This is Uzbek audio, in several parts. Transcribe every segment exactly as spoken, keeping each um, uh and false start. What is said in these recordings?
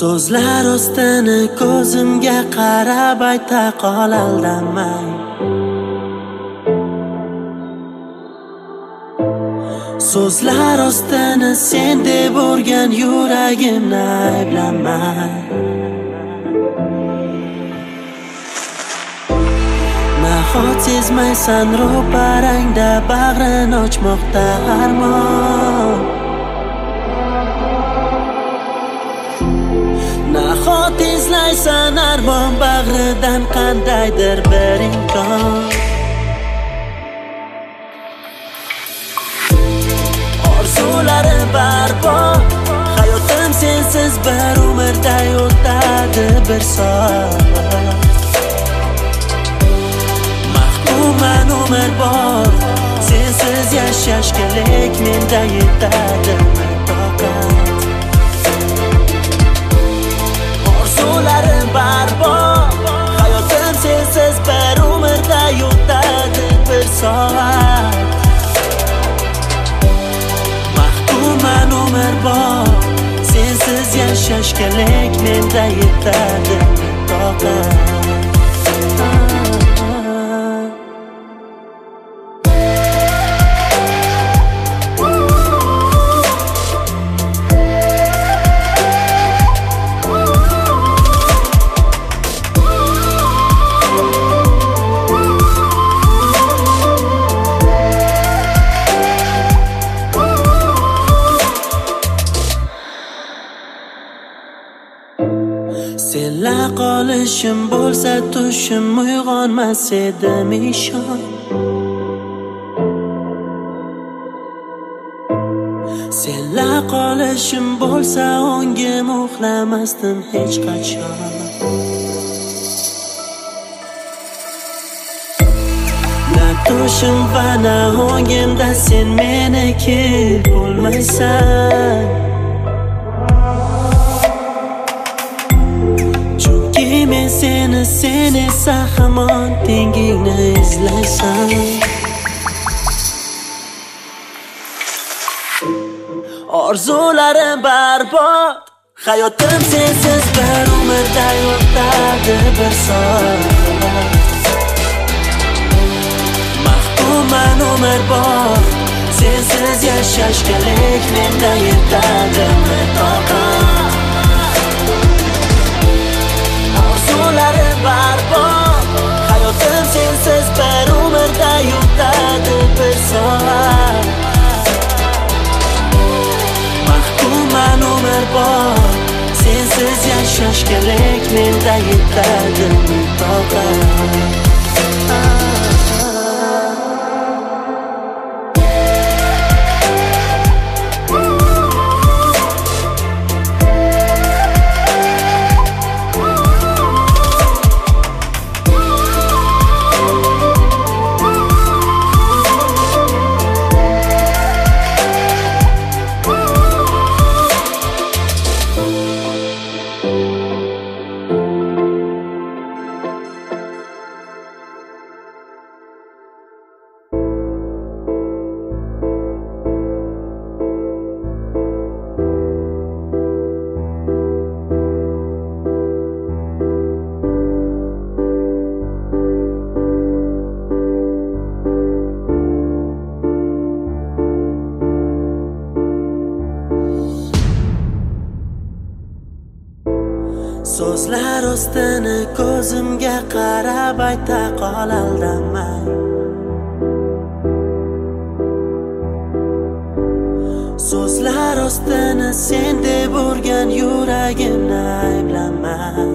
So'zlar ostini ko'zimga qarab ayta qol aldamay. So'zlar ostini sen deb urgan yuragimni ayblamay. Nahot sezmaysan ro'parangda bag'rin ochmoqda armon. Nahot izlaysan armon bag'ridan qandaydir bir imkon. Orzularim barbod, hayotim sensiz bir umrday o'tadi bir soat. Mahkumman umr bor, sensiz yashashga lek menda yetadi toqat. Orzularim barbod, hayotim sensiz bir umrday o'tadi bir soat. Mahkumman umr bor, sensiz yashashga lek menda yetadi toqat. Senla qolishim bo'lsa tushim uyg'onmas edim ishon. Senla qolishim bo'lsa o'ngim uxlamasdim hech qachon. Na tushim va na o'ngimda sen meniki bo'lmaysan. Men seni, sen esa hamon tengingni izlaysan. Orzularim barbod, hayotim sensiz bir umrday o'tadi bir soat. Mahkumman umr bor, sensiz yashashga lek menda yetadi toqat. Orzularim barbod, hayotim sensiz bir umrday o'tadi bir soat. Mahkumman umr bor, sensiz yashashga lek menda yetadi toqat. So'zlar ostini ko'zimga qarab ayta qol aldamay. So'zlar ostini sen deb urgan yuragimni ayblamay.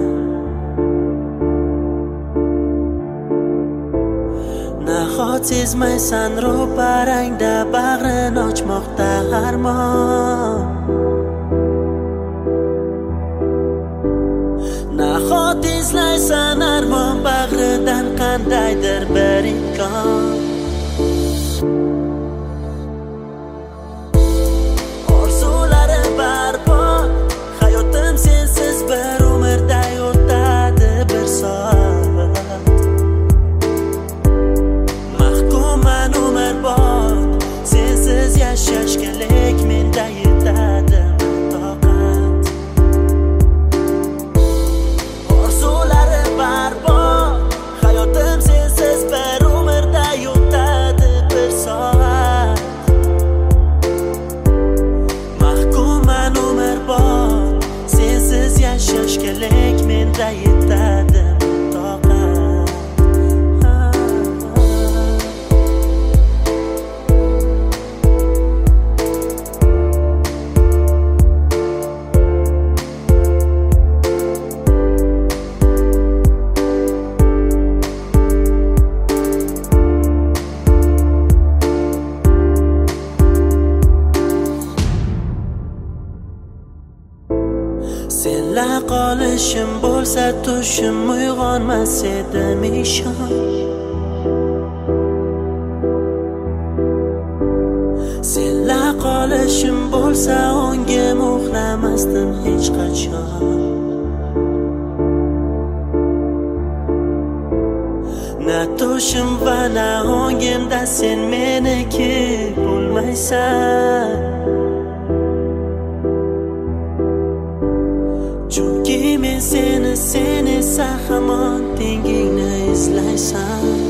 Nahot sezmaysan ro'parangda bag'rin ochmoqda armon. Nahot izlaysan armon bag'ridan qandaydir bir imkon. Orzularim barbod, hayotim sensiz bir umrday o'tadi bir soat. Mahkumman umr bor, sensiz yashashga lek menda yetadi toqat. qolishim bo'lsa tushim uyg'onmas edim ishon. Senla qolishim bo'lsa o'ngim uxlamasdim hech qachon. Na tushim va na o'ngimda sen meniki bo'lmaysan. Chunki men seni, sen esa hamon tengingni izlaysan.